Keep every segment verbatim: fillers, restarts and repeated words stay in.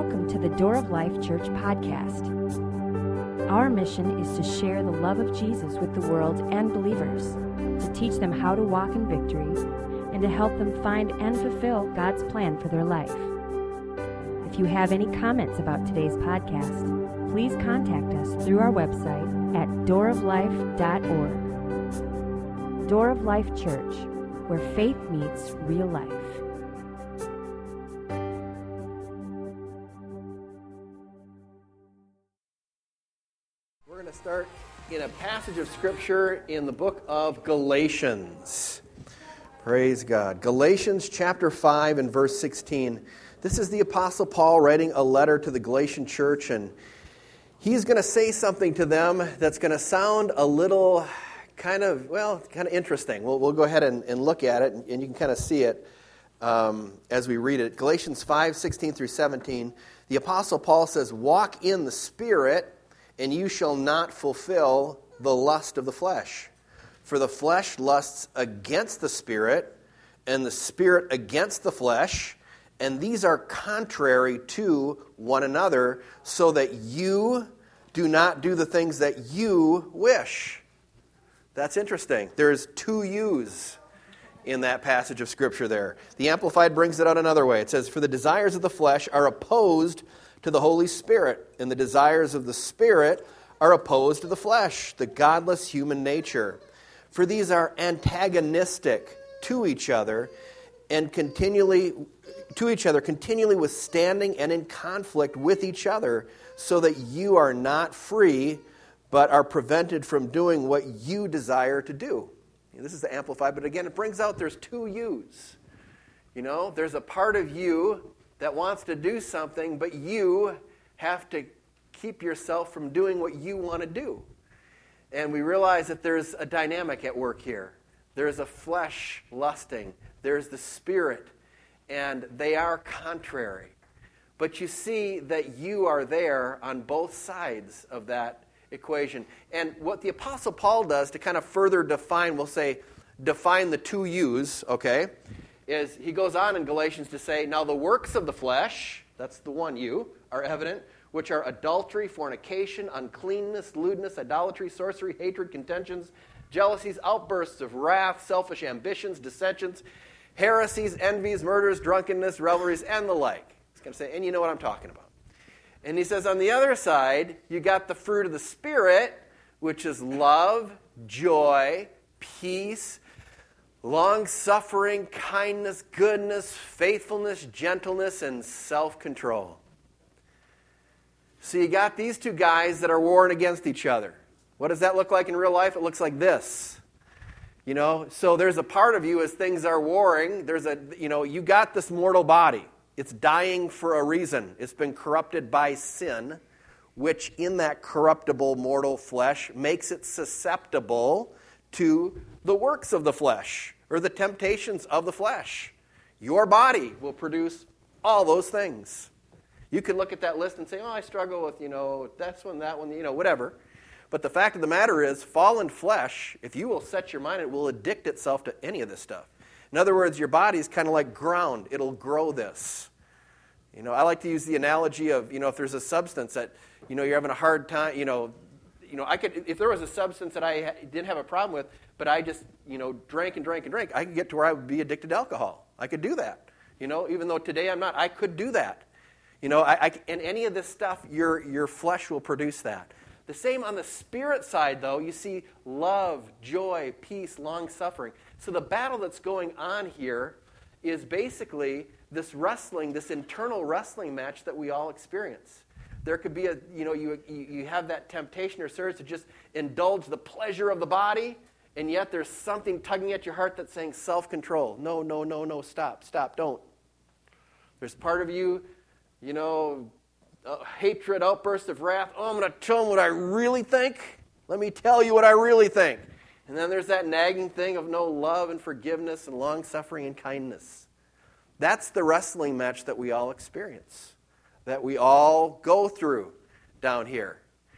Welcome to the Door of Life Church podcast. Our mission is to share the love of Jesus with the world and believers, to teach them how to walk in victory, and to help them find and fulfill God's plan for their life. If you have any comments about today's podcast, please contact us through our website at door of life dot org. Door of Life Church, where faith meets real life. We're going to start in a passage of Scripture in the book of Galatians. Praise God. Galatians chapter five and verse sixteen. This is the Apostle Paul writing a letter to the Galatian church, and he's going to say something to them that's going to sound a little kind of, well, kind of interesting. We'll, we'll go ahead and, and look at it, and, and you can kind of see it um, as we read it. Galatians five, sixteen through seventeen. The Apostle Paul says, "Walk in the Spirit, and you shall not fulfill the lust of the flesh. For the flesh lusts against the Spirit, and the Spirit against the flesh, and these are contrary to one another, so that you do not do the things that you wish." That's interesting. There's two yous in that passage of Scripture there. The Amplified brings it out another way. It says, "For the desires of the flesh are opposed to the Holy Spirit, and the desires of the Spirit are opposed to the flesh, the godless human nature. For these are antagonistic to each other, and continually to each other, continually withstanding and in conflict with each other, so that you are not free, but are prevented from doing what you desire to do." This is the Amplified, but again, it brings out there's two yous. You know, there's a part of you that wants to do something, but you have to keep yourself from doing what you want to do. And we realize that there's a dynamic at work here. There's a flesh lusting. There's the Spirit, and they are contrary. But you see that you are there on both sides of that equation. And what the Apostle Paul does to kind of further define, we'll say, define the two yous, okay, is he goes on in Galatians to say, "Now the works of the flesh," that's the one you, "are evident, which are adultery, fornication, uncleanness, lewdness, idolatry, sorcery, hatred, contentions, jealousies, outbursts of wrath, selfish ambitions, dissensions, heresies, envies, murders, drunkenness, revelries, and the like." He's going to say, and you know what I'm talking about. And he says, on the other side, you got the fruit of the Spirit, which is love, joy, peace, long-suffering, kindness, goodness, faithfulness, gentleness, and self-control. So you got these two guys that are warring against each other. What does that look like in real life? It looks like this. You know, so there's a part of you as things are warring. There's a, you know, you got this mortal body. It's dying for a reason. It's been corrupted by sin, which in that corruptible mortal flesh makes it susceptible to the works of the flesh or the temptations of the flesh. Your body will produce all those things. You can look at that list and say, "Oh, I struggle with, you know, this one, that one, you know, whatever." But the fact of the matter is, fallen flesh, if you will set your mind, it will addict itself to any of this stuff. In other words, your body's kind of like ground. It'll grow this. You know, I like to use the analogy of, you know, if there's a substance that, you know, you're having a hard time, you know, you know, I could, if there was a substance that I didn't have a problem with, but I just, you know, drank and drank and drank, I could get to where I would be addicted to alcohol. I could do that. You know, even though today I'm not, I could do that. You know, I, I, and any of this stuff, your your flesh will produce that. The same on the Spirit side, though, you see love, joy, peace, long-suffering. So the battle that's going on here is basically this wrestling, this internal wrestling match that we all experience. There could be a, you know, you you have that temptation or surge to just indulge the pleasure of the body, and yet there's something tugging at your heart that's saying self-control. No, no, no, no, stop, stop, don't. There's part of you, you know, Uh, hatred, outburst of wrath. Oh, I'm going to tell them what I really think. Let me tell you what I really think. And then there's that nagging thing of no love and forgiveness and long-suffering and kindness. That's the wrestling match that we all experience, that we all go through down here.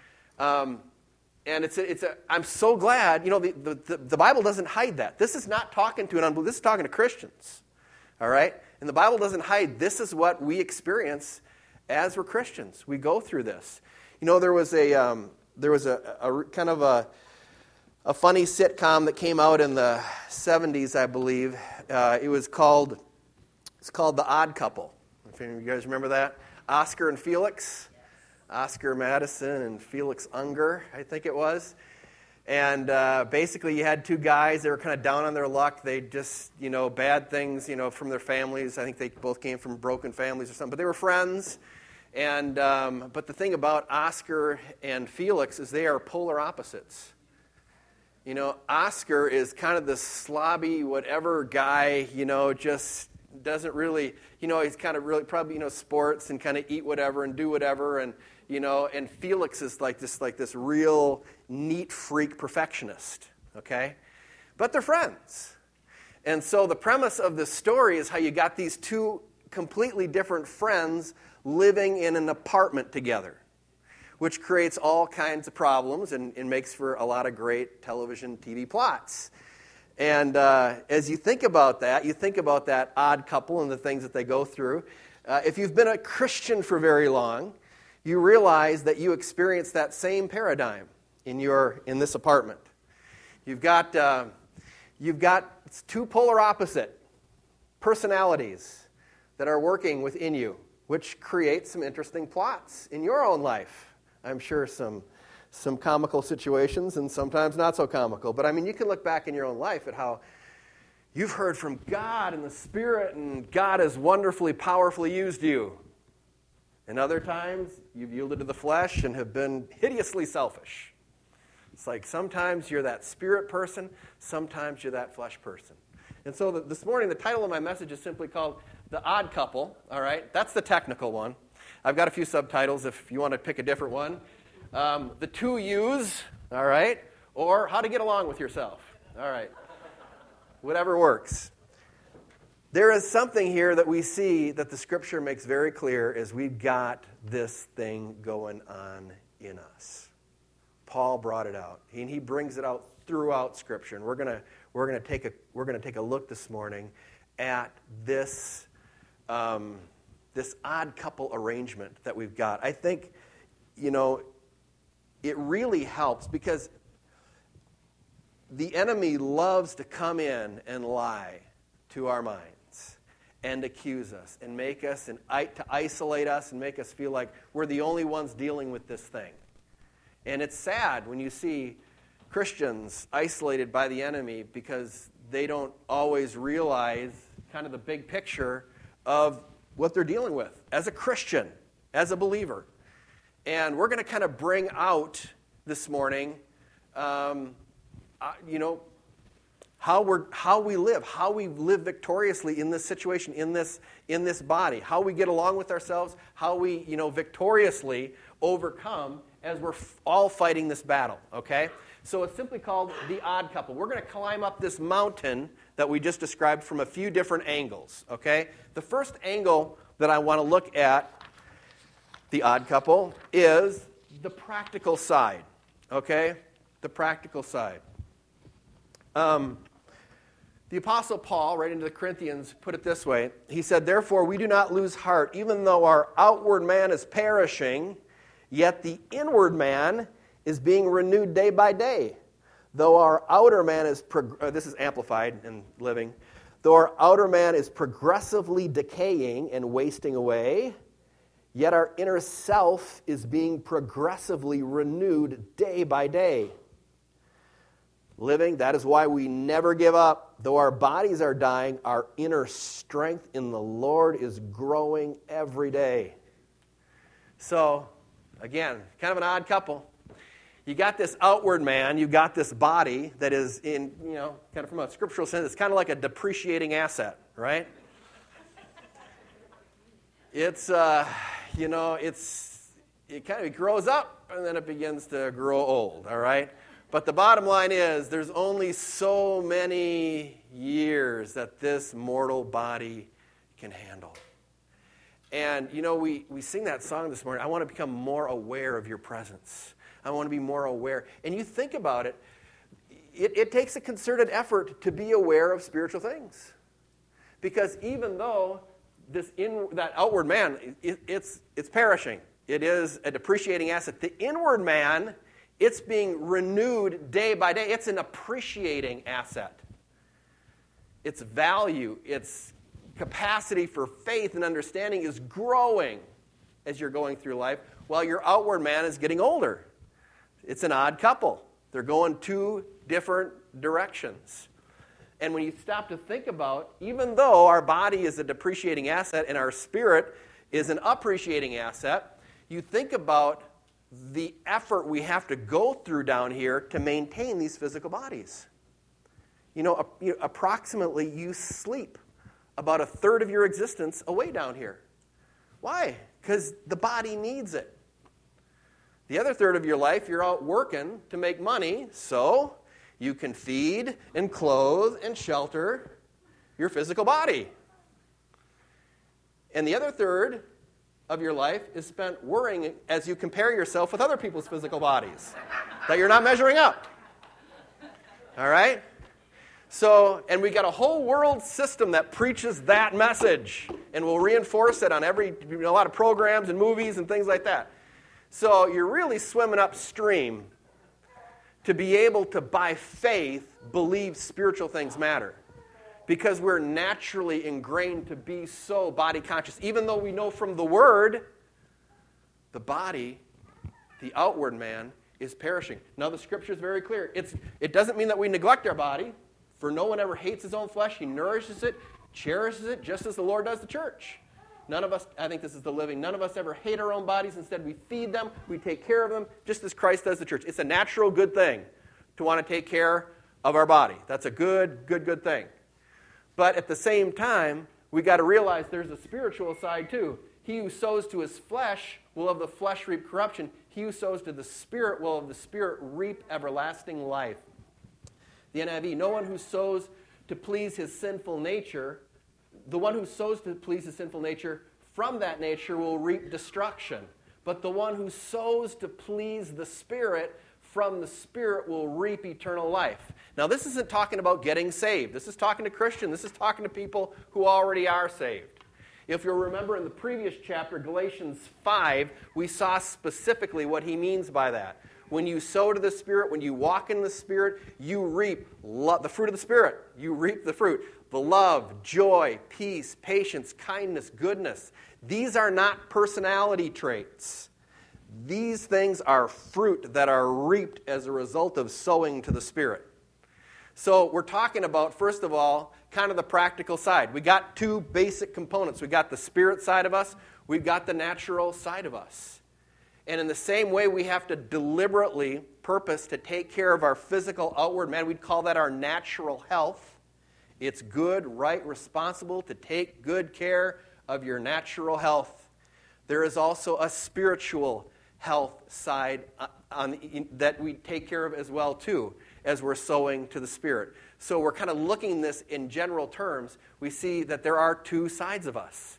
Um, and it's a, it's a, I'm so glad, you know, the, the, the Bible doesn't hide that. This is not talking to an unbeliever. This is talking to Christians. All right? And the Bible doesn't hide this is what we experience as we're Christians. We go through this. You know, there was a um, there was a, a, a kind of a a funny sitcom that came out in the seventies, I believe. Uh, it was called it's called The Odd Couple. If any of you guys remember that, Oscar and Felix, Oscar Madison and Felix Unger, I think it was. And uh, basically, you had two guys. They were kind of down on their luck. They just, you know, bad things, you know, from their families. I think they both came from broken families or something. But they were friends. And um, but the thing about Oscar and Felix is they are polar opposites. You know, Oscar is kind of the slobby, whatever guy. You know, just doesn't really. You know, he's kind of really probably you know sports and kind of eat whatever and do whatever and. You know, and Felix is like this, like this real neat freak perfectionist, okay? But they're friends. And so the premise of this story is how you got these two completely different friends living in an apartment together, which creates all kinds of problems and, and makes for a lot of great television, T V plots. And uh, as you think about that, you think about that odd couple and the things that they go through. Uh, if you've been a Christian for very long, you realize that you experience that same paradigm in your in this apartment. You've got uh, you've got two polar opposite personalities that are working within you, which creates some interesting plots in your own life. I'm sure some some comical situations and sometimes not so comical. But I mean, you can look back in your own life at how you've heard from God and the Spirit, and God has wonderfully, powerfully used you. And other times, you've yielded to the flesh and have been hideously selfish. It's like sometimes you're that spirit person, sometimes you're that flesh person. And so the, this morning, the title of my message is simply called The Odd Couple, all right? That's the technical one. I've got a few subtitles if you want to pick a different one. Um, the Two U's, all right? Or How to Get Along with Yourself, all right? Whatever works. There is something here that we see that the Scripture makes very clear is we've got this thing going on in us. Paul brought it out, and he brings it out throughout Scripture. And we're gonna we're gonna take a we're gonna take a look this morning at this um, this odd couple arrangement that we've got. I think you know it really helps because the enemy loves to come in and lie to our minds and accuse us and make us and to isolate us and make us feel like we're the only ones dealing with this thing. And it's sad when you see Christians isolated by the enemy because they don't always realize kind of the big picture of what they're dealing with as a Christian, as a believer. And we're going to kind of bring out this morning, um, uh, you know, How we're how we live, how we live victoriously in this situation, in this in this body, how we get along with ourselves, how we you know victoriously overcome as we're f- all fighting this battle. Okay, so it's simply called the odd couple. We're going to climb up this mountain that we just described from a few different angles. Okay, the first angle that I want to look at the odd couple is the practical side. Okay, the practical side. Um. The Apostle Paul, right into the Corinthians, put it this way. He said, "Therefore we do not lose heart, even though our outward man is perishing, yet the inward man is being renewed day by day. Though our outer man is," prog- uh, this is amplified in Living, "though our outer man is progressively decaying and wasting away, yet our inner self is being progressively renewed day by day." Living, that is why we never give up. Though our bodies are dying, our inner strength in the Lord is growing every day. So, again, kind of an odd couple. You got this outward man, you got this body that is in, you know, kind of from a scriptural sense, it's kind of like a depreciating asset, right? It's, uh, you know, it's, it kind of it grows up and then it begins to grow old, all right? But the bottom line is there's only so many years that this mortal body can handle. And, you know, we, we sing that song this morning, I want to become more aware of your presence. I want to be more aware. And you think about it, it, it takes a concerted effort to be aware of spiritual things. Because even though this in, that outward man, it, it's, it's perishing. It is a depreciating asset. The inward man, it's being renewed day by day. It's an appreciating asset. Its value, its capacity for faith and understanding is growing as you're going through life, while your outward man is getting older. It's an odd couple. They're going two different directions. And when you stop to think about, even though our body is a depreciating asset and our spirit is an appreciating asset, you think about the effort we have to go through down here to maintain these physical bodies. You know, you know, approximately you sleep about a third of your existence away down here. Why? Because the body needs it. The other third of your life, you're out working to make money, so you can feed and clothe and shelter your physical body. And the other third of your life is spent worrying as you compare yourself with other people's physical bodies that you're not measuring up. All right? So, and we got a whole world system that preaches that message and will reinforce it on every, you know, a lot of programs and movies and things like that. So you're really swimming upstream to be able to, by faith, believe spiritual things matter. Because we're naturally ingrained to be so body conscious. Even though we know from the Word, the body, the outward man, is perishing. Now the Scripture is very clear. It's, it doesn't mean that we neglect our body. For no one ever hates his own flesh. He nourishes it, cherishes it, just as the Lord does the church. None of us, I think this is the living, none of us ever hate our own bodies. Instead, we feed them, we take care of them, just as Christ does the church. It's a natural good thing to want to take care of our body. That's a good, good, good thing. But at the same time, we got to realize there's a spiritual side too. He who sows to his flesh will of the flesh reap corruption. He who sows to the Spirit will of the Spirit reap everlasting life. The N I V, no one who sows to please his sinful nature, the one who sows to please his sinful nature, from that nature will reap destruction. But the one who sows to please the Spirit, from the Spirit will reap eternal life. Now, this isn't talking about getting saved. This is talking to Christians. This is talking to people who already are saved. If you'll remember in the previous chapter, Galatians five, we saw specifically what he means by that. When you sow to the Spirit, when you walk in the Spirit, you reap lo- the fruit of the Spirit. You reap the fruit. The love, joy, peace, patience, kindness, goodness. These are not personality traits. These things are fruit that are reaped as a result of sowing to the Spirit. So we're talking about, first of all, kind of the practical side. We got two basic components. We got the Spirit side of us. We've got the natural side of us. And in the same way, we have to deliberately purpose to take care of our physical outward man. We'd call that our natural health. It's good, right, responsible to take good care of your natural health. There is also a spiritual health side on, in, that we take care of as well, too, as we're sowing to the Spirit. So we're kind of looking at this in general terms. We see that there are two sides of us.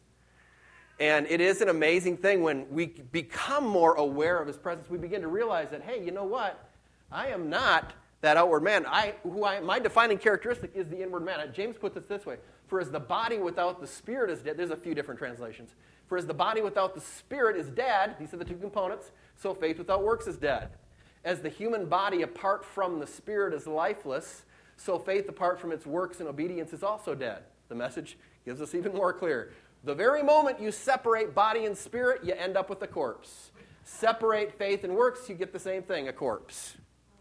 And it is an amazing thing when we become more aware of His presence. We begin to realize that, hey, you know what? I am not that outward man. I, who I, my defining characteristic is the inward man. James puts it this way. For as the body without the Spirit is dead, there's a few different translations. For as the body without the Spirit is dead, these are the two components, so faith without works is dead. As the human body apart from the Spirit is lifeless, so faith apart from its works and obedience is also dead. The message gives us even more clear. The very moment you separate body and spirit, you end up with a corpse. Separate faith and works, you get the same thing, a corpse.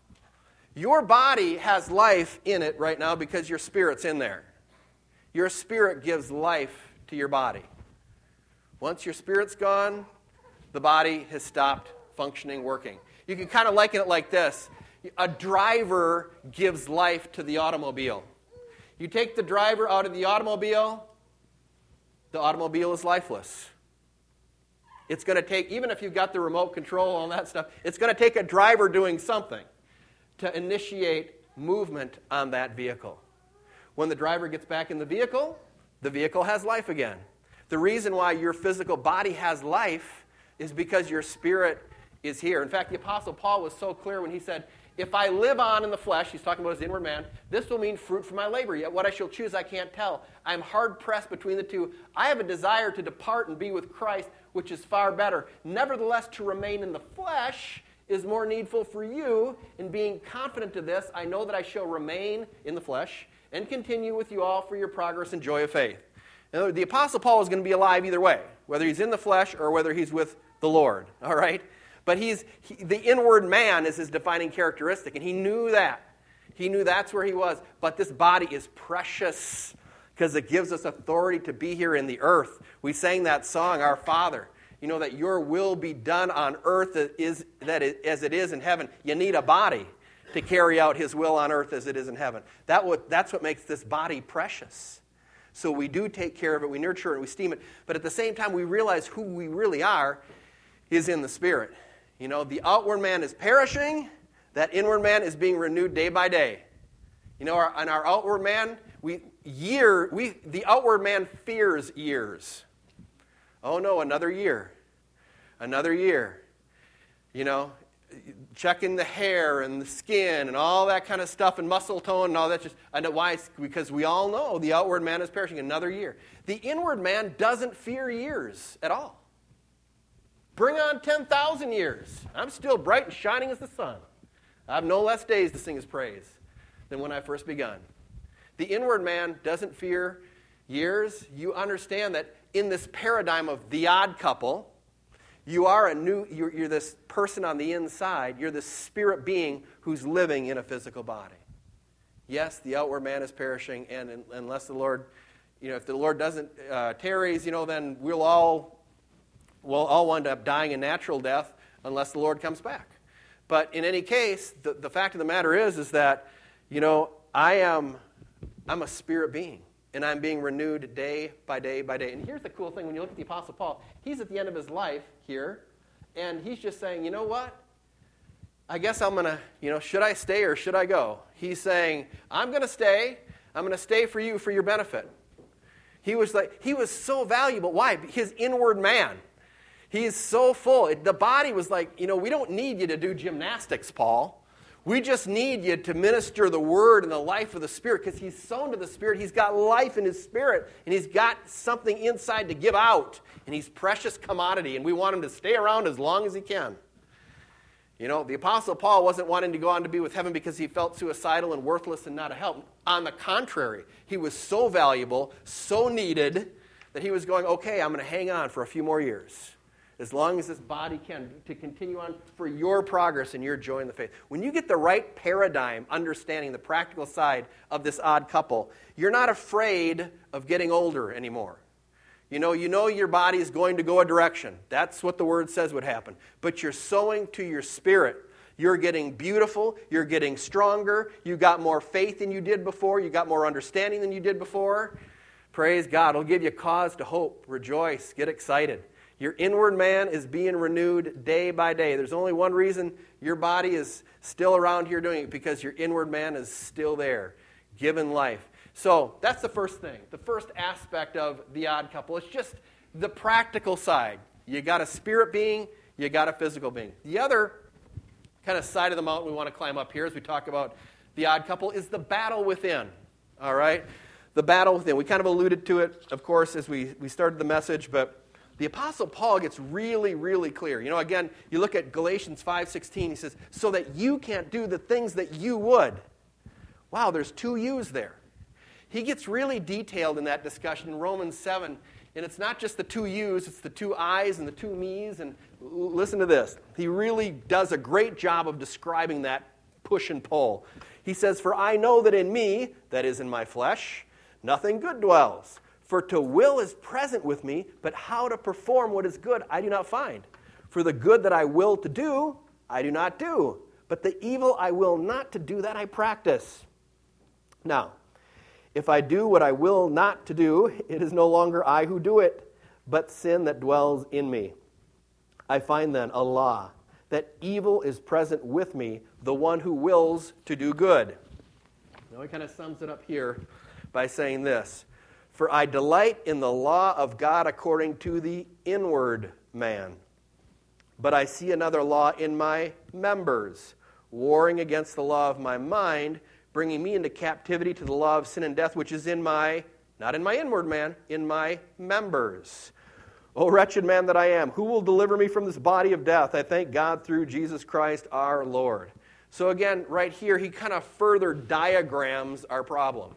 Your body has life in it right now because your spirit's in there. Your spirit gives life to your body. Once your spirit's gone, the body has stopped functioning, working. You can kind of liken it like this. A driver gives life to the automobile. You take the driver out of the automobile, the automobile is lifeless. It's going to take, even if you've got the remote control and all that stuff, it's going to take a driver doing something to initiate movement on that vehicle. When the driver gets back in the vehicle, the vehicle has life again. The reason why your physical body has life is because your spirit is here. In fact, the Apostle Paul was so clear when he said, If I live on in the flesh, he's talking about his inward man, this will mean fruit for my labor. Yet what I shall choose I can't tell. I am hard-pressed between the two. I have a desire to depart and be with Christ, which is far better. Nevertheless, to remain in the flesh is more needful for you. In being confident of this, I know that I shall remain in the flesh and continue with you all for your progress and joy of faith. Now, the Apostle Paul is going to be alive either way, whether he's in the flesh or whether he's with the Lord, all right? But he's he, the inward man is his defining characteristic, and he knew that. He knew that's where he was. But this body is precious because it gives us authority to be here in the earth. We sang that song, Our Father. You know, that your will be done on earth that is, that it, as it is in heaven. You need a body to carry out his will on earth as it is in heaven. That what, that's what makes this body precious. So we do take care of it, we nurture it, we esteem it. But at the same time, we realize who we really are is in the Spirit. You know, the outward man is perishing. That inward man is being renewed day by day. You know, our, on our outward man, we year we the outward man fears years. Oh no, another year, another year. You know, checking the hair and the skin and all that kind of stuff and muscle tone and all that. Just I know why? Because we all know the outward man is perishing. Another year. The inward man doesn't fear years at all. Bring on ten thousand years. I'm still bright and shining as the sun. I have no less days to sing his praise than when I first begun. The inward man doesn't fear years. You understand that in this paradigm of the odd couple, you are a new, you're, you're this person on the inside. You're this spirit being who's living in a physical body. Yes, the outward man is perishing, and in, unless the Lord, you know, if the Lord doesn't uh, tarries, you know, then we'll all We'll all wind up dying a natural death unless the Lord comes back. But in any case, the, the fact of the matter is, is that, you know, I am, I'm a spirit being, and I'm being renewed day by day by day. And here's the cool thing, when you look at the Apostle Paul, he's at the end of his life here, and he's just saying, you know what? I guess I'm going to, you know, should I stay or should I go? He's saying, I'm going to stay. I'm going to stay for you, for your benefit. He was like, he was so valuable. Why? His inward man. He is so full. The body was like, you know, we don't need you to do gymnastics, Paul. We just need you to minister the word and the life of the Spirit, because he's sown to the Spirit. He's got life in his spirit, and he's got something inside to give out. And he's precious commodity, and we want him to stay around as long as he can. You know, the Apostle Paul wasn't wanting to go on to be with heaven because he felt suicidal and worthless and not a help. On the contrary, he was so valuable, so needed, that he was going, okay, I'm going to hang on for a few more years, as long as this body can, to continue on for your progress and your joy in the faith. When you get the right paradigm, understanding the practical side of this odd couple, you're not afraid of getting older anymore. You know, you know your body is going to go a direction. That's what the Word says would happen. But you're sowing to your spirit. You're getting beautiful. You're getting stronger. You got more faith than you did before. You got more understanding than you did before. Praise God. It'll give you cause to hope, rejoice, get excited. Your inward man is being renewed day by day. There's only one reason your body is still around here doing it, because your inward man is still there, given life. So that's the first thing, the first aspect of the odd couple. It's just the practical side. You got a spirit being, you got a physical being. The other kind of side of the mountain we want to climb up here as we talk about the odd couple is the battle within. All right? The battle within. We kind of alluded to it, of course, as we, we started the message, but the Apostle Paul gets really, really clear. You know, again, you look at Galatians five sixteen, he says, so that you can't do the things that you would. Wow, there's two yous there. He gets really detailed in that discussion in Romans seven, and it's not just the two yous, it's the two I's and the two me's, and listen to this. He really does a great job of describing that push and pull. He says, for I know that in me, that is in my flesh, nothing good dwells. For to will is present with me, but how to perform what is good I do not find. For the good that I will to do, I do not do. But the evil I will not to do, that I practice. Now, if I do what I will not to do, it is no longer I who do it, but sin that dwells in me. I find then a law, that evil is present with me, the one who wills to do good. Now he kind of sums it up here by saying this. For I delight in the law of God according to the inward man. But I see another law in my members, warring against the law of my mind, bringing me into captivity to the law of sin and death, which is in my, not in my inward man, in my members. O wretched man that I am, who will deliver me from this body of death? I thank God through Jesus Christ our Lord. So again, right here, he kind of further diagrams our problem.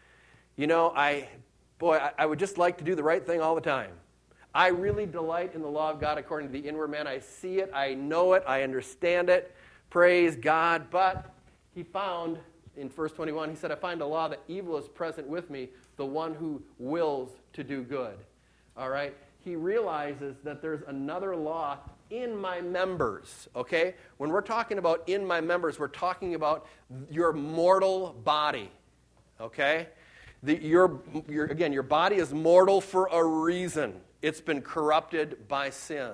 You know, I, boy, I, I would just like to do the right thing all the time. I really delight in the law of God according to the inward man. I see it, I know it, I understand it. Praise God. But he found, in verse twenty-one, he said, I find a law that evil is present with me, the one who wills to do good. All right? He realizes that there's another law in my members, okay? When we're talking about in my members, we're talking about your mortal body, okay? The, your, your, again, your body is mortal for a reason. It's been corrupted by sin.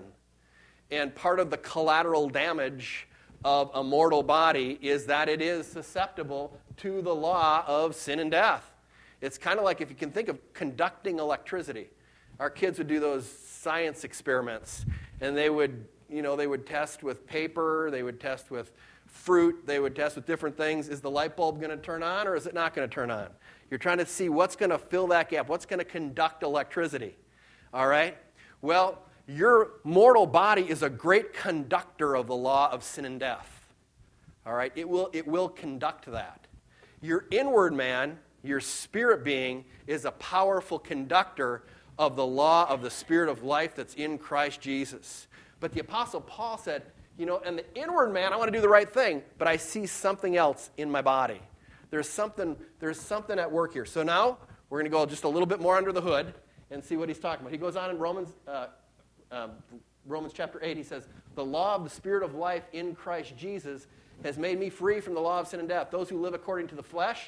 And part of the collateral damage of a mortal body is that it is susceptible to the law of sin and death. It's kind of like if you can think of conducting electricity. Our kids would do those science experiments, and they would, you know, they would test with paper, they would test with fruit, they would test with different things. Is the light bulb going to turn on, or is it not going to turn on? You're trying to see what's going to fill that gap, what's going to conduct electricity. All right? Well, your mortal body is a great conductor of the law of sin and death. All right? It will, it will conduct that. Your inward man, your spirit being, is a powerful conductor of the law of the Spirit of life that's in Christ Jesus. But the Apostle Paul said, you know, and the inward man, I want to do the right thing, but I see something else in my body. There's something, there's something at work here. So now we're going to go just a little bit more under the hood and see what he's talking about. He goes on in Romans, uh, um, Romans chapter eight, he says, the law of the Spirit of life in Christ Jesus has made me free from the law of sin and death. Those who live according to the flesh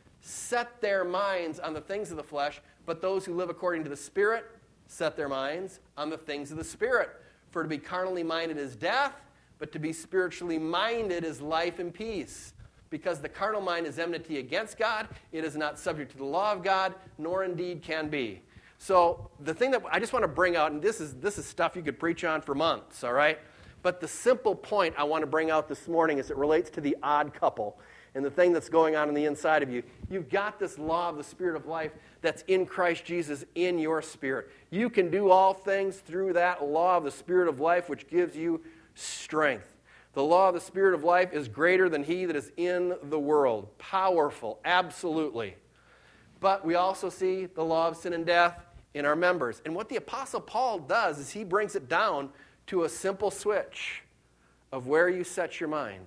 set their minds on the things of the flesh, but those who live according to the Spirit set their minds on the things of the Spirit. For to be carnally minded is death, but to be spiritually minded is life and peace. Because the carnal mind is enmity against God, it is not subject to the law of God, nor indeed can be. So the thing that I just want to bring out, and this is this is stuff you could preach on for months, all right? But the simple point I want to bring out this morning as it relates to the odd couple and the thing that's going on in the inside of you, you've got this law of the Spirit of life that's in Christ Jesus in your spirit. You can do all things through that law of the Spirit of life, which gives you strength. The law of the Spirit of life is greater than he that is in the world. Powerful, absolutely. But we also see the law of sin and death in our members. And what the Apostle Paul does is he brings it down to a simple switch of where you set your mind.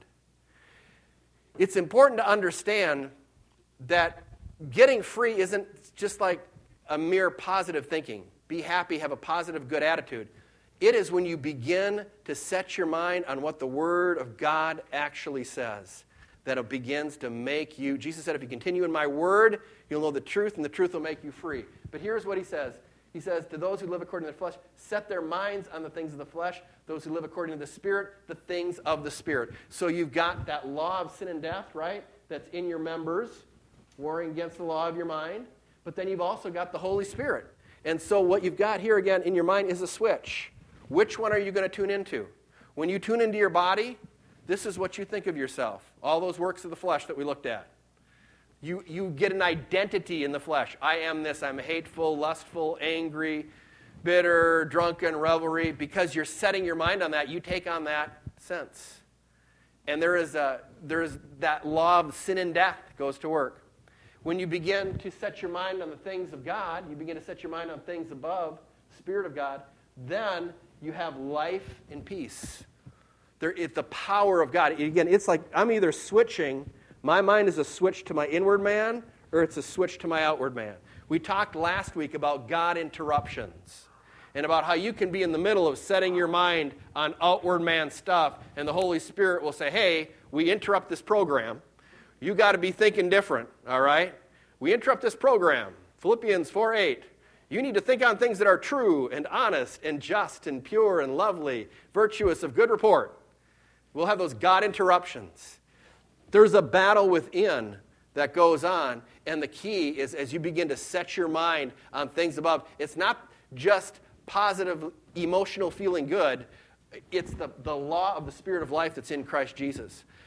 It's important to understand that getting free isn't just like a mere positive thinking. Be happy, have a positive, good attitude. It is when you begin to set your mind on what the Word of God actually says that it begins to make you. Jesus said, if you continue in my Word, you'll know the truth, and the truth will make you free. But here's what he says. He says, to those who live according to the flesh, set their minds on the things of the flesh. Those who live according to the Spirit, the things of the Spirit. So you've got that law of sin and death, right, that's in your members, warring against the law of your mind. But then you've also got the Holy Spirit. And so what you've got here, again, in your mind is a switch. Which one are you going to tune into? When you tune into your body, this is what you think of yourself. All those works of the flesh that we looked at. You, you get an identity in the flesh. I am this. I'm hateful, lustful, angry, bitter, drunken, revelry. Because you're setting your mind on that, you take on that sense. And there is, a, there is that law of sin and death goes to work. When you begin to set your mind on the things of God, you begin to set your mind on things above, Spirit of God, then you have life and peace. There, it's the power of God. Again, it's like I'm either switching. My mind is a switch to my inward man, or it's a switch to my outward man. We talked last week about God interruptions and about how you can be in the middle of setting your mind on outward man stuff, and the Holy Spirit will say, hey, we interrupt this program. You got to be thinking different, all right? We interrupt this program. Philippians four eight. You need to think on things that are true and honest and just and pure and lovely, virtuous, of good report. We'll have those God interruptions. There's a battle within that goes on, and the key is as you begin to set your mind on things above, it's not just positive, emotional feeling good. It's the, the law of the Spirit of life that's in Christ Jesus.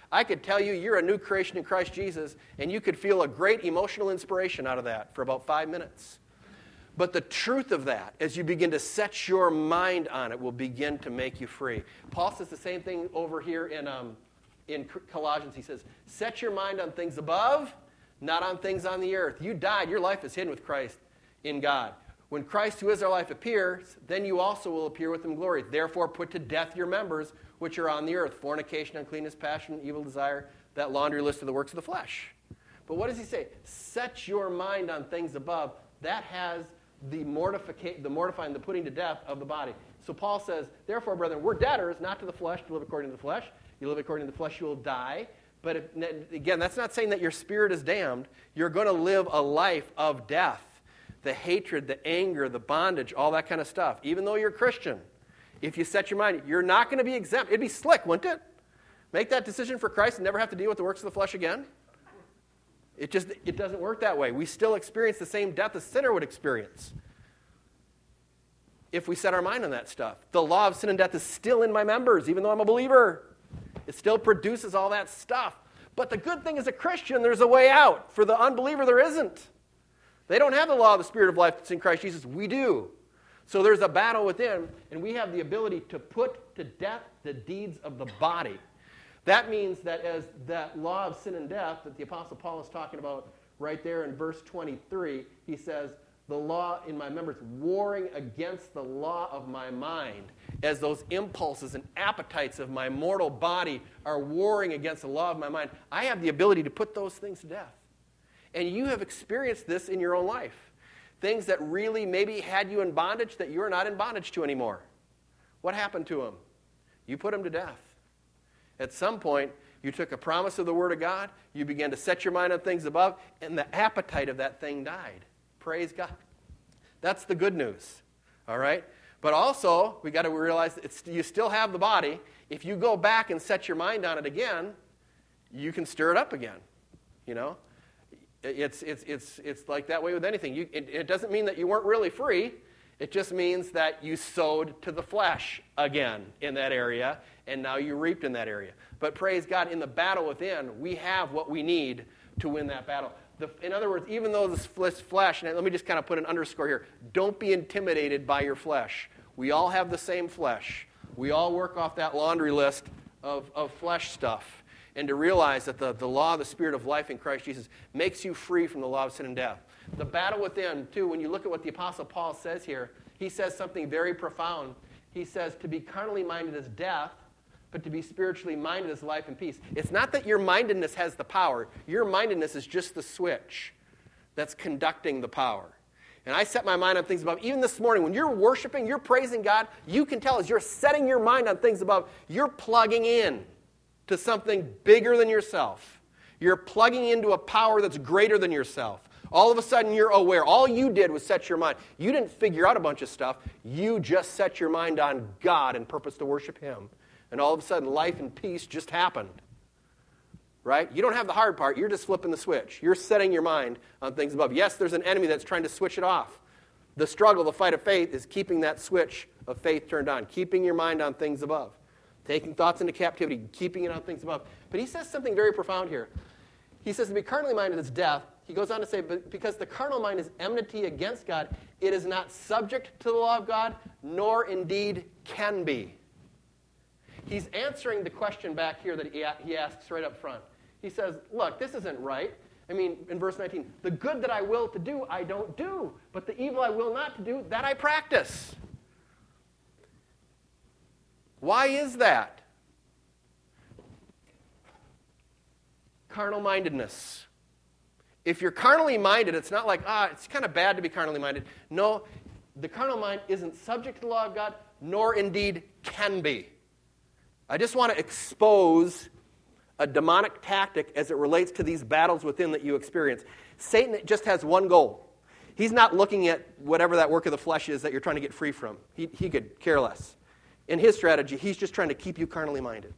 I could tell you you're a new creation in Christ Jesus, and you could feel a great emotional inspiration out of that for about five minutes. But the truth of that, as you begin to set your mind on it, will begin to make you free. Paul says the same thing over here in, um, in Colossians. He says, set your mind on things above, not on things on the earth. You died. Your life is hidden with Christ in God. When Christ, who is our life, appears, then you also will appear with him in glory. Therefore, put to death your members, which are on the earth, fornication, uncleanness, passion, evil desire, that laundry list of the works of the flesh. But what does he say? Set your mind on things above. That has the mortification, the mortifying, the putting to death of the body. So Paul says, therefore, brethren, we're debtors, not to the flesh, to live according to the flesh. You live according to the flesh, you will die. But if, again, that's not saying that your spirit is damned. You're going to live a life of death. The hatred, the anger, the bondage, all that kind of stuff. Even though you're a Christian, if you set your mind, you're not going to be exempt. It'd be slick, wouldn't it? Make that decision for Christ and never have to deal with the works of the flesh again. It just it doesn't work that way. We still experience the same death a sinner would experience if we set our mind on that stuff. The law of sin and death is still in my members, even though I'm a believer. It still produces all that stuff. But the good thing as a Christian, there's a way out. For the unbeliever, there isn't. They don't have the law of the Spirit of life that's in Christ Jesus. We do. So there's a battle within, and we have the ability to put to death the deeds of the body. That means that as that law of sin and death that the Apostle Paul is talking about right there in verse twenty-three, he says, the law in my members, warring against the law of my mind, as those impulses and appetites of my mortal body are warring against the law of my mind. I have the ability to put those things to death. And you have experienced this in your own life. Things that really maybe had you in bondage that you're not in bondage to anymore. What happened to them? You put them to death. At some point, you took a promise of the Word of God, you began to set your mind on things above, and the appetite of that thing died. Praise God. That's the good news. All right? But also, we got to realize that it's, you still have the body. If you go back and set your mind on it again, you can stir it up again. You know? It's, it's, it's, it's like that way with anything. You, it, it doesn't mean that you weren't really free. It just means that you sowed to the flesh again in that area, and now you reaped in that area. But praise God, in the battle within, we have what we need to win that battle. The, in other words, even though this flesh, and let me just kind of put an underscore here, don't be intimidated by your flesh. We all have the same flesh. We all work off that laundry list of, of flesh stuff. And to realize that the, the law of the Spirit of life in Christ Jesus makes you free from the law of sin and death. The battle within, too, when you look at what the Apostle Paul says here, he says something very profound. He says, to be carnally minded is death, but to be spiritually minded is life and peace. It's not that your mindedness has the power. Your mindedness is just the switch that's conducting the power. And I set my mind on things above. Even this morning, when you're worshiping, you're praising God, you can tell as you're setting your mind on things above, you're plugging in to something bigger than yourself. You're plugging into a power that's greater than yourself. All of a sudden, you're aware. All you did was set your mind. You didn't figure out a bunch of stuff. You just set your mind on God and purpose to worship Him. And all of a sudden, life and peace just happened. Right? You don't have the hard part. You're just flipping the switch. You're setting your mind on things above. Yes, there's an enemy that's trying to switch it off. The struggle, the fight of faith, is keeping that switch of faith turned on, keeping your mind on things above, taking thoughts into captivity, keeping it on things above. But he says something very profound here. He says to be carnally minded is death. He goes on to say, but because the carnal mind is enmity against God, it is not subject to the law of God, nor indeed can be. He's answering the question back here that he asks right up front. He says, look, this isn't right. I mean, in verse nineteen, the good that I will to do, I don't do. But the evil I will not to do, that I practice. Why is that? Carnal-mindedness. If you're carnally minded, it's not like, ah, it's kind of bad to be carnally minded. No, the carnal mind isn't subject to the law of God, nor indeed can be. I just want to expose a demonic tactic as it relates to these battles within that you experience. Satan just has one goal. He's not looking at whatever that work of the flesh is that you're trying to get free from. He, he could care less. In his strategy, he's just trying to keep you carnally minded.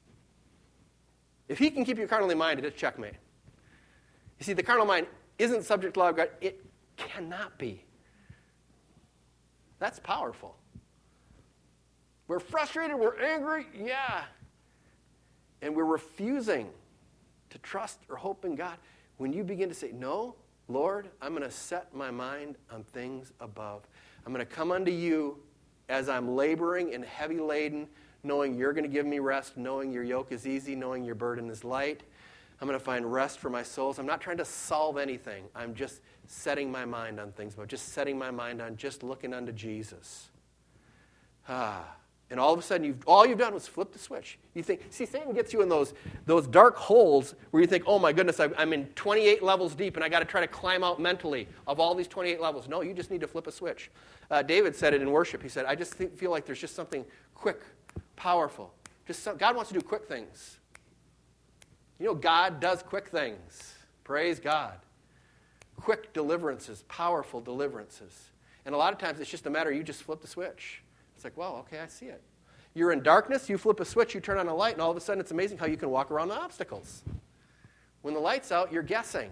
If he can keep you carnally minded, it's checkmate. You see, the carnal mind isn't subject to the law of God. It cannot be. That's powerful. We're frustrated, we're angry, yeah. and we're refusing to trust or hope in God, when you begin to say, no, Lord, I'm going to set my mind on things above. I'm going to come unto you as I'm laboring and heavy laden, knowing you're going to give me rest, knowing your yoke is easy, knowing your burden is light. I'm going to find rest for my souls. I'm not trying to solve anything. I'm just setting my mind on things above, just setting my mind on just looking unto Jesus. Ah. And all of a sudden, you've, all you've done was flip the switch. You think, see, Satan gets you in those, those dark holes where you think, oh my goodness, I'm in twenty-eight levels deep and I got to try to climb out mentally of all these twenty-eight levels. No, you just need to flip a switch. Uh, David said it in worship. He said, I just think, feel like there's just something quick, powerful. Just some, God wants to do quick things. You know, God does quick things. Praise God. Quick deliverances, powerful deliverances. And a lot of times it's just a matter of you just flip the switch. It's like, wow, okay, I see it. You're in darkness, you flip a switch, you turn on a light, and all of a sudden it's amazing how you can walk around the obstacles. When the light's out, you're guessing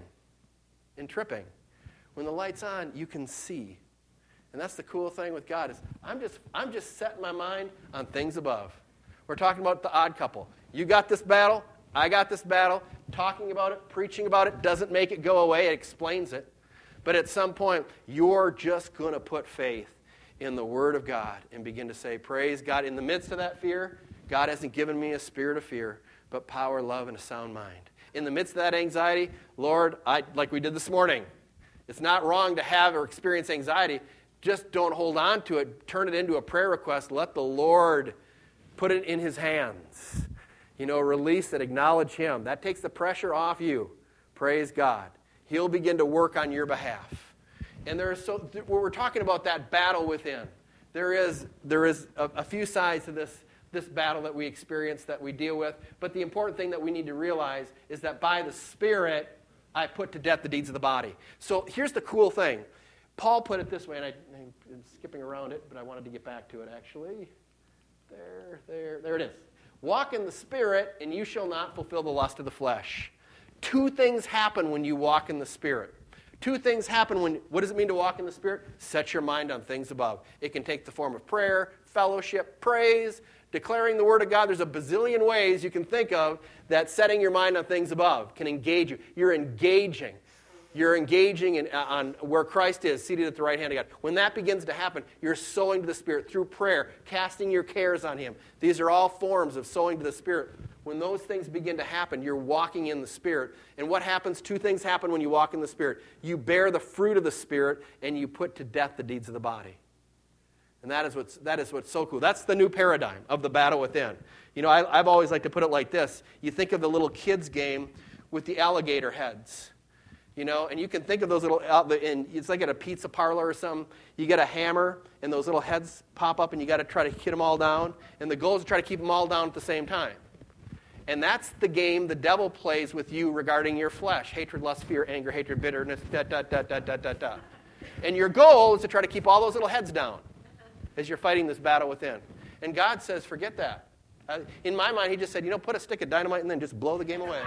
and tripping. When the light's on, you can see. And that's the cool thing with God is I'm just I'm just setting my mind on things above. We're talking about the odd couple. You got this battle, I got this battle. Talking about it, preaching about it doesn't make it go away, it explains it. But at some point, you're just going to put faith in the Word of God and begin to say, praise God. In the midst of that fear, God hasn't given me a spirit of fear, but power, love, and a sound mind. In the midst of that anxiety, Lord, I, like we did this morning, it's not wrong to have or experience anxiety. Just don't hold on to it. Turn it into a prayer request. Let the Lord put it in His hands. You know, release it, acknowledge Him. That takes the pressure off you. Praise God. He'll begin to work on your behalf. And there is so we're talking about that battle within. There is there is a, a few sides to this this battle that we experience, that we deal with. But the important thing that we need to realize is that by the Spirit, I put to death the deeds of the body. So here's the cool thing. Paul put it this way, and I, I'm skipping around it, but I wanted to get back to it actually. There, there, there it is. Walk in the Spirit, and you shall not fulfill the lust of the flesh. Two things happen when you walk in the Spirit. Two things happen when, what does it mean to walk in the Spirit? Set your mind on things above. It can take the form of prayer, fellowship, praise, declaring the Word of God. There's a bazillion ways you can think of that setting your mind on things above can engage you. You're engaging. You're engaging in, uh, on where Christ is, seated at the right hand of God. When that begins to happen, you're sowing to the Spirit through prayer, casting your cares on Him. These are all forms of sowing to the Spirit. When those things begin to happen, you're walking in the Spirit. And what happens? Two things happen when you walk in the Spirit. You bear the fruit of the Spirit, and you put to death the deeds of the body. And that is what's, that is what's so cool. That's the new paradigm of the battle within. You know, I, I've always liked to put it like this. You think of the little kids' game with the alligator heads. You know, and you can think of those little, and it's like at a pizza parlor or something. You get a hammer, and those little heads pop up, and you got to try to hit them all down. And the goal is to try to keep them all down at the same time. And that's the game the devil plays with you regarding your flesh. Hatred, lust, fear, anger, hatred, bitterness, da, da, da, da, da, da, da. And your goal is to try to keep all those little heads down as you're fighting this battle within. And God says, forget that. Uh, in my mind, He just said, you know, put a stick of dynamite and then just blow the game away.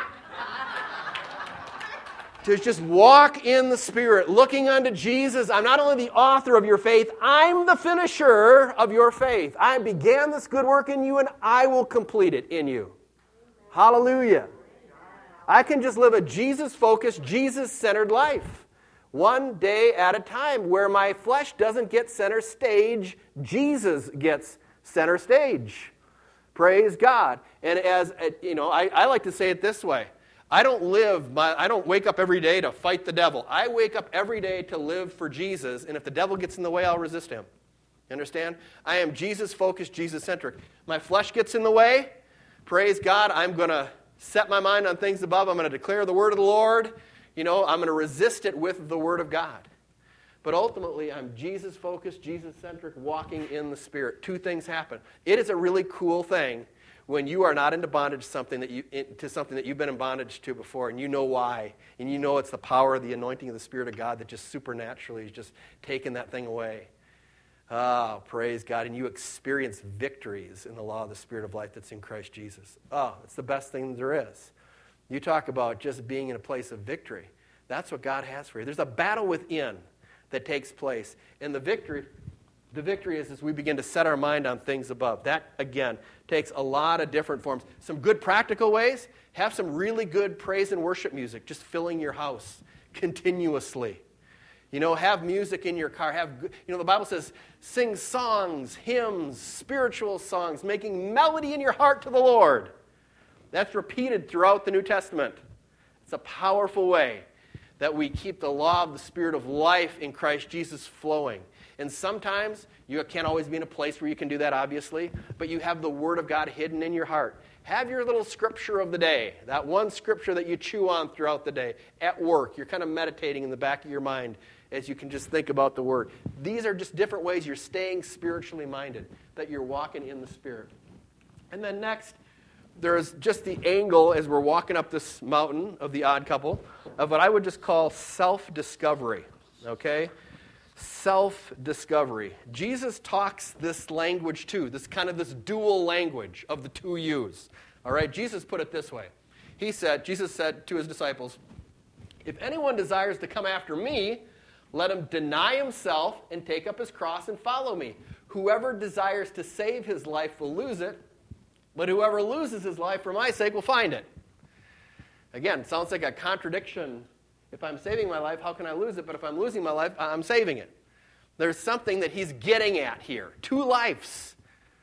To just walk in the Spirit, looking unto Jesus. I'm not only the author of your faith, I'm the finisher of your faith. I began this good work in you, and I will complete it in you. Hallelujah. I can just live a Jesus-focused, Jesus-centered life. One day at a time, where my flesh doesn't get center stage, Jesus gets center stage. Praise God. And as, you know, I, I like to say it this way. I don't live, my, I don't wake up every day to fight the devil. I wake up every day to live for Jesus, and if the devil gets in the way, I'll resist him. You understand? I am Jesus-focused, Jesus-centric. My flesh gets in the way. Praise God, I'm going to set my mind on things above. I'm going to declare the word of the Lord. You know, I'm going to resist it with the word of God. But ultimately, I'm Jesus-focused, Jesus-centric, walking in the Spirit. Two things happen. It is a really cool thing when you are not into bondage to something that you to something that you've been in bondage to before, and you know why, and you know it's the power of the anointing of the Spirit of God that just supernaturally is just taking that thing away. Oh, praise God. And you experience victories in the law of the Spirit of life that's in Christ Jesus. Oh, it's the best thing there is. You talk about just being in a place of victory. That's what God has for you. There's a battle within that takes place. And the victory, The victory is as we begin to set our mind on things above. That, again, takes a lot of different forms. Some good practical ways. Have some really good praise and worship music just filling your house continuously. You know, have music in your car. Have, you know, the Bible says, sing songs, hymns, spiritual songs, making melody in your heart to the Lord. That's repeated throughout the New Testament. It's a powerful way that we keep the law of the Spirit of life in Christ Jesus flowing. And sometimes you can't always be in a place where you can do that, obviously, but you have the Word of God hidden in your heart. Have your little scripture of the day, that one scripture that you chew on throughout the day. At work, you're kind of meditating in the back of your mind as you can just think about the Word. These are just different ways you're staying spiritually minded, that you're walking in the Spirit. And then next, there's just the angle as we're walking up this mountain of the odd couple of what I would just call self-discovery, okay? Self-discovery. Jesus talks this language too, this kind of this dual language of the two yous. All right, Jesus put it this way. He said, Jesus said to his disciples, if anyone desires to come after me, let him deny himself and take up his cross and follow me. Whoever desires to save his life will lose it, but whoever loses his life for my sake will find it. Again, it sounds like a contradiction. If I'm saving my life, how can I lose it? But if I'm losing my life, I'm saving it. There's something that he's getting at here. Two lives.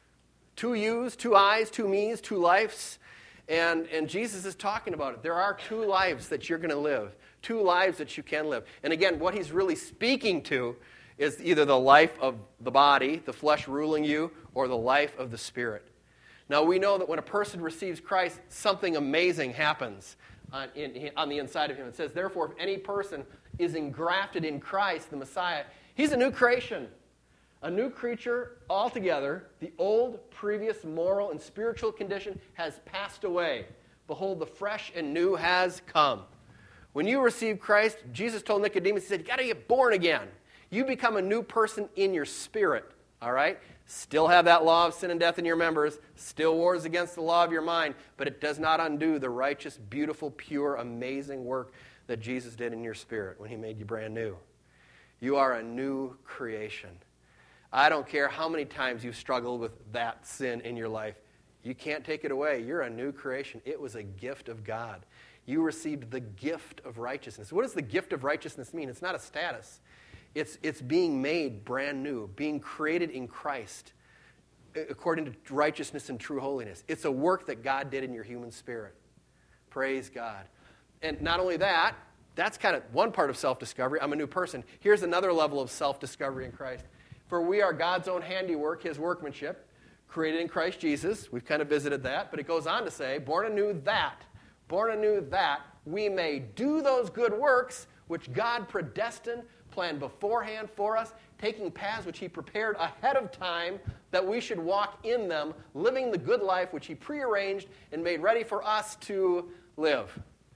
Two yous, two I's, two me's, two lives. And, and Jesus is talking about it. There are two lives that you're going to live. Two lives that you can live. And again, what he's really speaking to is either the life of the body, the flesh ruling you, or the life of the Spirit. Now, we know that when a person receives Christ, something amazing happens on, in, on the inside of him. It says, therefore, if any person is engrafted in Christ, the Messiah, he's a new creation, a new creature altogether. The old, previous moral and spiritual condition has passed away. Behold, the fresh and new has come. When you receive Christ, Jesus told Nicodemus, he said, you got to get born again. You become a new person in your spirit, all right? Still have that law of sin and death in your members, still wars against the law of your mind, but it does not undo the righteous, beautiful, pure, amazing work that Jesus did in your spirit when he made you brand new. You are a new creation. I don't care how many times you've struggled with that sin in your life. You can't take it away. You're a new creation. It was a gift of God. You received the gift of righteousness. What does the gift of righteousness mean? It's not a status. It's, it's being made brand new, being created in Christ according to righteousness and true holiness. It's a work that God did in your human spirit. Praise God. And not only that, that's kind of one part of self-discovery. I'm a new person. Here's another level of self-discovery in Christ. For we are God's own handiwork, his workmanship, created in Christ Jesus. We've kind of visited that. But it goes on to say, born anew that, born anew that we may do those good works which God predestined, planned beforehand for us, taking paths which he prepared ahead of time that we should walk in them, living the good life which he prearranged and made ready for us to live.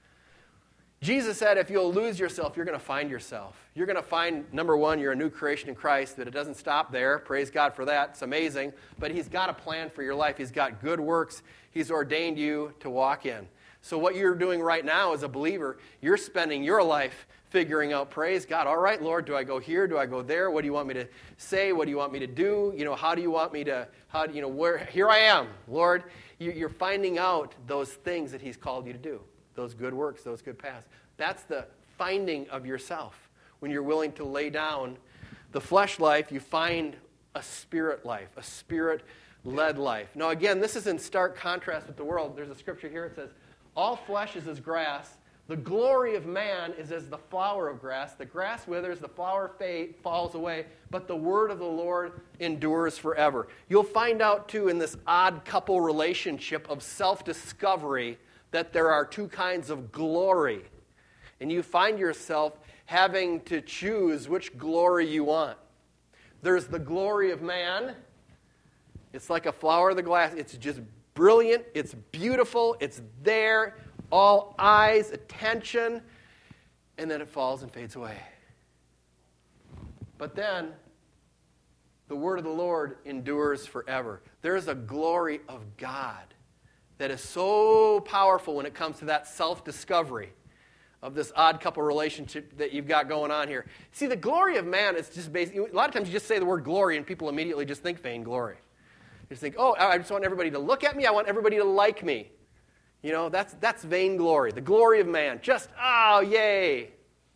Jesus said if you'll lose yourself, you're going to find yourself. You're going to find, number one, you're a new creation in Christ, but it doesn't stop there. Praise God for that. It's amazing. But he's got a plan for your life. He's got good works he's ordained you to walk in. So what you're doing right now as a believer, you're spending your life figuring out, praise God, all right, Lord, do I go here? Do I go there? What do you want me to say? What do you want me to do? You know, how do you want me to, how do you know, where, here I am, Lord. You're finding out those things that he's called you to do, those good works, those good paths. That's the finding of yourself. When you're willing to lay down the flesh life, you find a spirit life, a spirit-led life. Now, again, this is in stark contrast with the world. There's a scripture here that says, all flesh is as grass. The glory of man is as the flower of grass. The grass withers, the flower fade, falls away, but the word of the Lord endures forever. You'll find out, too, in this odd couple relationship of self-discovery that there are two kinds of glory. And you find yourself having to choose which glory you want. There's the glory of man. It's like a flower of the glass. It's just brilliant. It's beautiful. It's there. All eyes, attention, and then it falls and fades away. But then, the word of the Lord endures forever. There's a glory of God that is so powerful when it comes to that self-discovery of this odd couple relationship that you've got going on here. See, the glory of man is just basically, a lot of times you just say the word glory and people immediately just think vainglory. You just think, oh, I just want everybody to look at me. I want everybody to like me. You know, that's that's vainglory, the glory of man. Just, oh, yay.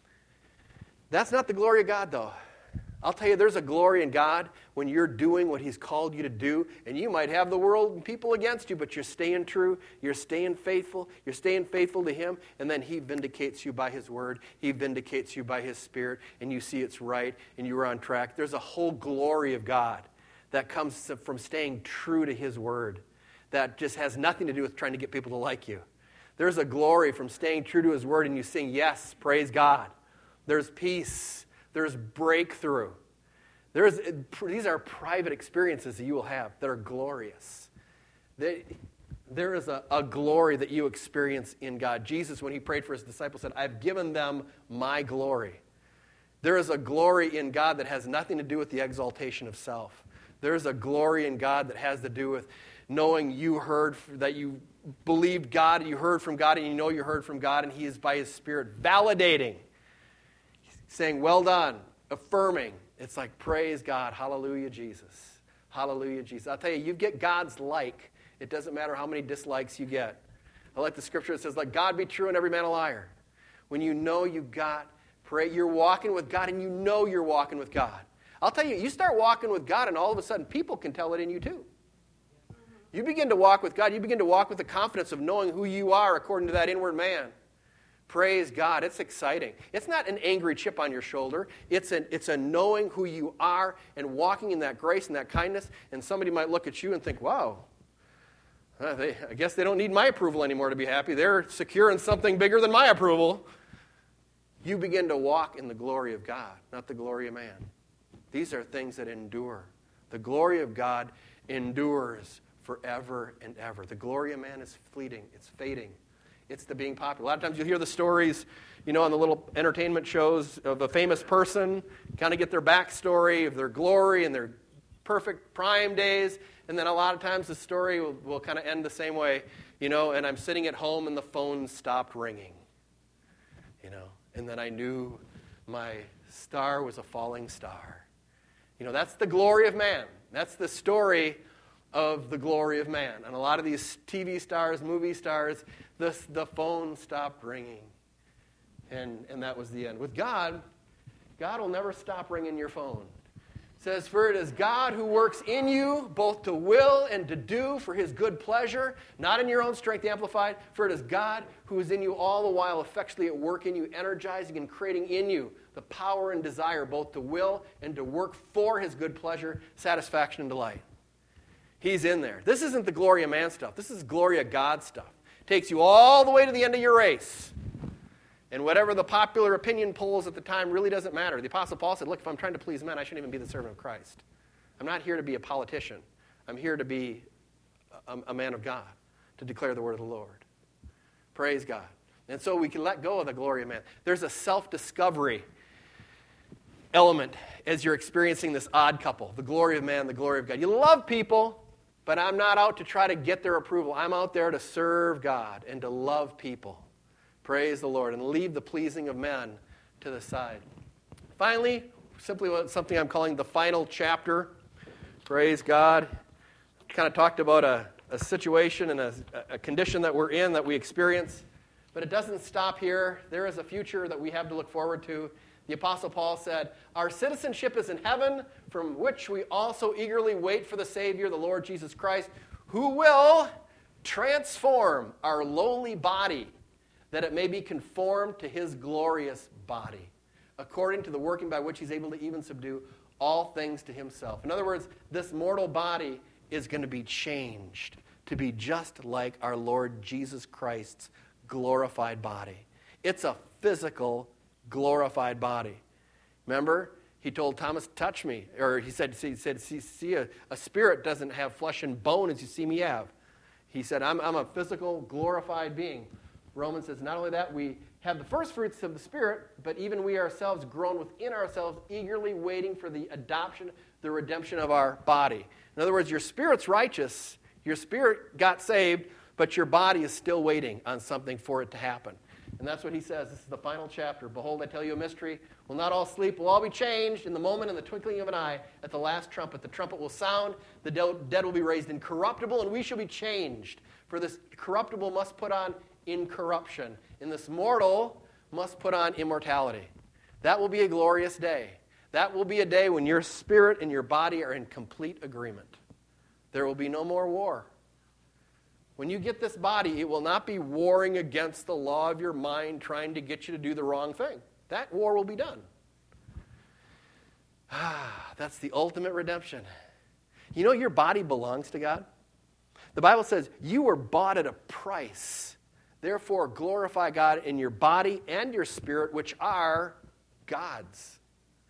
That's not the glory of God, though. I'll tell you, there's a glory in God when you're doing what he's called you to do, and you might have the world and people against you, but you're staying true, you're staying faithful, you're staying faithful to him, and then he vindicates you by his word, he vindicates you by his spirit, and you see it's right, and you're on track. There's a whole glory of God that comes from staying true to his word that just has nothing to do with trying to get people to like you. There's a glory from staying true to his word, and you sing, yes, praise God. There's peace. There's breakthrough. There's, these are private experiences that you will have that are glorious. They, there is a, a glory that you experience in God. Jesus, when he prayed for his disciples, said, I've given them my glory. There is a glory in God that has nothing to do with the exaltation of self. There is a glory in God that has to do with knowing you heard, that you believed God, you heard from God, and you know you heard from God, and he is by his Spirit validating, saying, well done, affirming. It's like, praise God, hallelujah, Jesus. Hallelujah, Jesus. I'll tell you, you get God's like. It doesn't matter how many dislikes you get. I like the scripture that says, let God be true and every man a liar. When you know you got, pray, you're walking with God and you know you're walking with God. I'll tell you, you start walking with God and all of a sudden people can tell it in you too. You begin to walk with God. You begin to walk with the confidence of knowing who you are according to that inward man. Praise God. It's exciting. It's not an angry chip on your shoulder. It's a, it's a knowing who you are and walking in that grace and that kindness. And somebody might look at you and think, wow, uh, they, I guess they don't need my approval anymore to be happy. They're secure in something bigger than my approval. You begin to walk in the glory of God, not the glory of man. These are things that endure. The glory of God endures forever and ever. The glory of man is fleeting. It's fading. It's the being popular. A lot of times you'll hear the stories, you know, on the little entertainment shows of a famous person, kind of get their backstory of their glory and their perfect prime days, and then a lot of times the story will, will kind of end the same way, you know, and I'm sitting at home and the phone stopped ringing, you know, and then I knew my star was a falling star. You know, that's the glory of man. That's the story of the glory of man. And a lot of these T V stars, movie stars, the, the phone stopped ringing. And, and that was the end. With God, God will never stop ringing your phone. It says, for it is God who works in you, both to will and to do for his good pleasure, not in your own strength amplified. For it is God who is in you all the while effectually at work in you, energizing and creating in you the power and desire both to will and to work for his good pleasure, satisfaction, and delight. He's in there. This isn't the glory of man stuff. This is glory of God stuff. It takes you all the way to the end of your race. And whatever the popular opinion polls at the time really doesn't matter. The Apostle Paul said, look, if I'm trying to please men, I shouldn't even be the servant of Christ. I'm not here to be a politician. I'm here to be a, a man of God, to declare the word of the Lord. Praise God. And so we can let go of the glory of man. There's a self-discovery element as you're experiencing this odd couple, the glory of man, the glory of God. You love people, but I'm not out to try to get their approval. I'm out there to serve God and to love people. Praise the Lord, and leave the pleasing of men to the side. Finally, simply something I'm calling the final chapter. Praise God. Kind of talked about a, a situation and a, a condition that we're in, that we experience. But it doesn't stop here. There is a future that we have to look forward to. The Apostle Paul said, our citizenship is in heaven, from which we also eagerly wait for the Savior, the Lord Jesus Christ, who will transform our lowly body, that it may be conformed to his glorious body, according to the working by which he's able to even subdue all things to himself. In other words, this mortal body is going to be changed to be just like our Lord Jesus Christ's glorified body. It's a physical, glorified body. Remember, he told Thomas, touch me. Or he said, he said see, see a, a spirit doesn't have flesh and bone as you see me have. He said, I'm, I'm a physical, glorified being. Romans says, not only that, we have the first fruits of the Spirit, but even we ourselves grown within ourselves, eagerly waiting for the adoption, the redemption of our body. In other words, your spirit's righteous, your spirit got saved, but your body is still waiting on something for it to happen. And that's what he says. This is the final chapter. Behold, I tell you a mystery. We'll not all sleep. We'll all be changed in the moment, in the twinkling of an eye, at the last trumpet. The trumpet will sound. The dead will be raised incorruptible, and we shall be changed. For this corruptible must put on incorruption, and this mortal must put on immortality. That will be a glorious day. That will be a day when your spirit and your body are in complete agreement. There will be no more war. When you get this body, it will not be warring against the law of your mind, trying to get you to do the wrong thing. That war will be done. Ah, that's the ultimate redemption. You know your body belongs to God? The Bible says you were bought at a price. Therefore, glorify God in your body and your spirit, which are God's.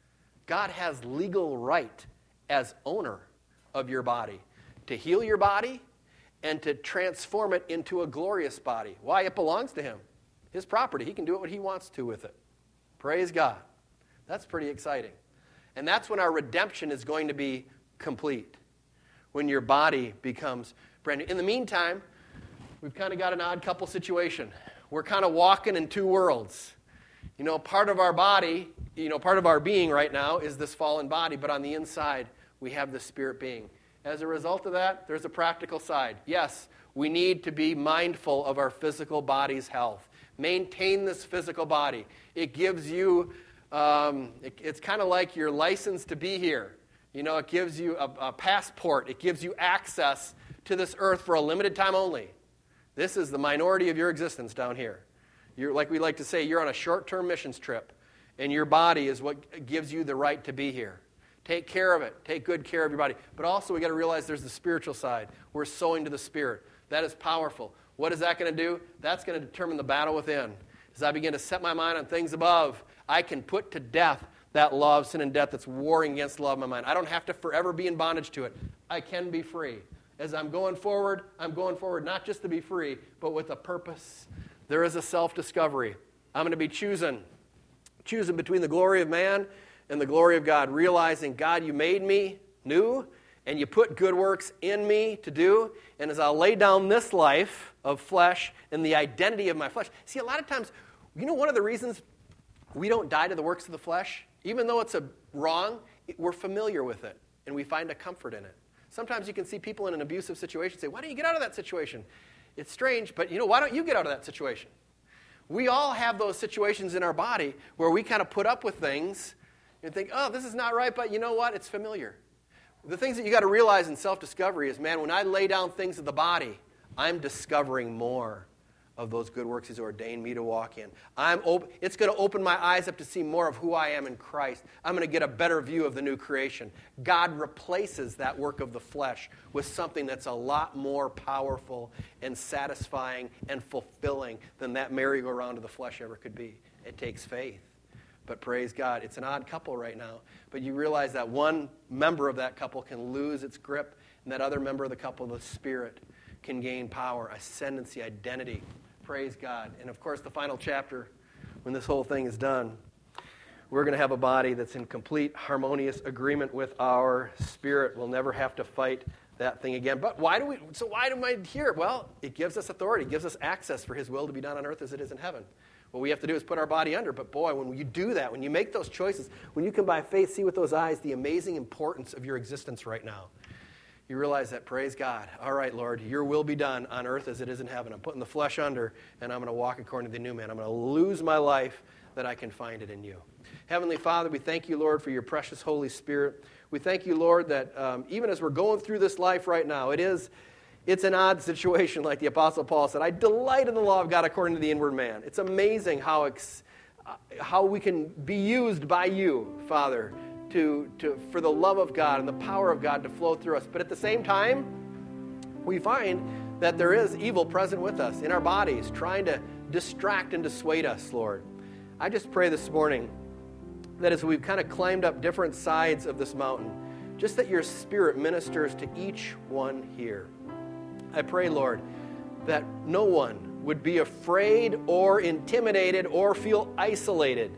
God has legal right as owner of your body to heal your body and to transform it into a glorious body. Why? It belongs to him. His property. He can do what he wants to with it. Praise God. That's pretty exciting. And that's when our redemption is going to be complete. When your body becomes brand new. In the meantime, we've kind of got an odd couple situation. We're kind of walking in two worlds. You know, part of our body, you know, part of our being right now is this fallen body, but on the inside, we have the spirit being. As a result of that, there's a practical side. Yes, we need to be mindful of our physical body's health. Maintain this physical body. It gives you, um, it, it's kind of like your license to be here. You know, it gives you a, a passport. It gives you access to this earth for a limited time only. This is the minority of your existence down here. You're, like we like to say, you're on a short-term missions trip, and your body is what gives you the right to be here. Take care of it. Take good care of your body. But also we got to realize there's the spiritual side. We're sowing to the Spirit. That is powerful. What is that going to do? That's going to determine the battle within. As I begin to set my mind on things above, I can put to death that law of sin and death that's warring against the law of my mind. I don't have to forever be in bondage to it. I can be free. As I'm going forward, I'm going forward not just to be free, but with a purpose. There is a self-discovery. I'm going to be choosing, choosing between the glory of man and the glory of God, realizing, God, you made me new, and you put good works in me to do, and as I lay down this life of flesh and the identity of my flesh. See, a lot of times, you know one of the reasons we don't die to the works of the flesh? Even though it's a wrong, we're familiar with it, and we find a comfort in it. Sometimes you can see people in an abusive situation say, why don't you get out of that situation? It's strange, but you know, why don't you get out of that situation? We all have those situations in our body where we kind of put up with things and think, oh, this is not right, but you know what? It's familiar. The things that you got to realize in self-discovery is, man, when I lay down things of the body, I'm discovering more of those good works He's ordained me to walk in. I'm op- it's going to open my eyes up to see more of who I am in Christ. I'm going to get a better view of the new creation. God replaces that work of the flesh with something that's a lot more powerful and satisfying and fulfilling than that merry-go-round of the flesh ever could be. It takes faith. But praise God, it's an odd couple right now. But you realize that one member of that couple can lose its grip, and that other member of the couple, the Spirit, can gain power, ascendancy, identity. Praise God. And of course, the final chapter, when this whole thing is done, we're going to have a body that's in complete harmonious agreement with our spirit. We'll never have to fight that thing again. But why do we, so why am I here? Well, it gives us authority, it gives us access for His will to be done on earth as it is in heaven. What we have to do is put our body under. But boy, when you do that, when you make those choices, when you can by faith see with those eyes the amazing importance of your existence right now, you realize that, praise God, all right, Lord, your will be done on earth as it is in heaven. I'm putting the flesh under, and I'm going to walk according to the new man. I'm going to lose my life that I can find it in you. Heavenly Father, we thank you, Lord, for your precious Holy Spirit. We thank you, Lord, that um, even as we're going through this life right now, it is It's an odd situation, like the Apostle Paul said. I delight in the law of God according to the inward man. It's amazing how ex, uh, how we can be used by you, Father, to, to for the love of God and the power of God to flow through us. But at the same time, we find that there is evil present with us in our bodies, trying to distract and dissuade us, Lord. I just pray this morning that as we've kind of climbed up different sides of this mountain, just that your Spirit ministers to each one here. I pray, Lord, that no one would be afraid or intimidated or feel isolated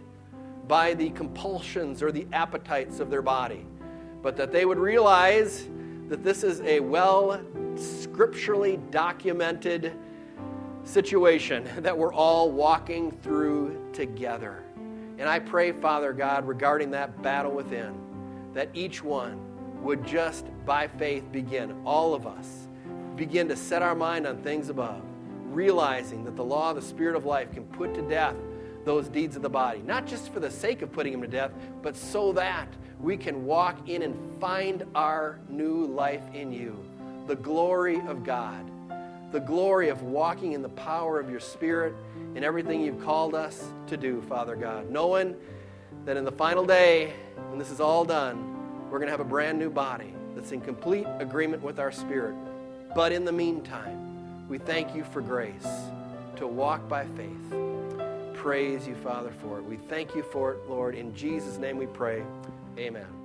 by the compulsions or the appetites of their body, but that they would realize that this is a well scripturally documented situation that we're all walking through together. And I pray, Father God, regarding that battle within, that each one would just by faith begin, all of us, begin to set our mind on things above, realizing that the law of the Spirit of life can put to death those deeds of the body, not just for the sake of putting them to death, but so that we can walk in and find our new life in you, the glory of God, the glory of walking in the power of your Spirit in everything you've called us to do, Father God, knowing that in the final day, when this is all done, we're going to have a brand new body that's in complete agreement with our spirit. But in the meantime, we thank you for grace to walk by faith. Praise you, Father, for it. We thank you for it, Lord. In Jesus' name we pray. Amen.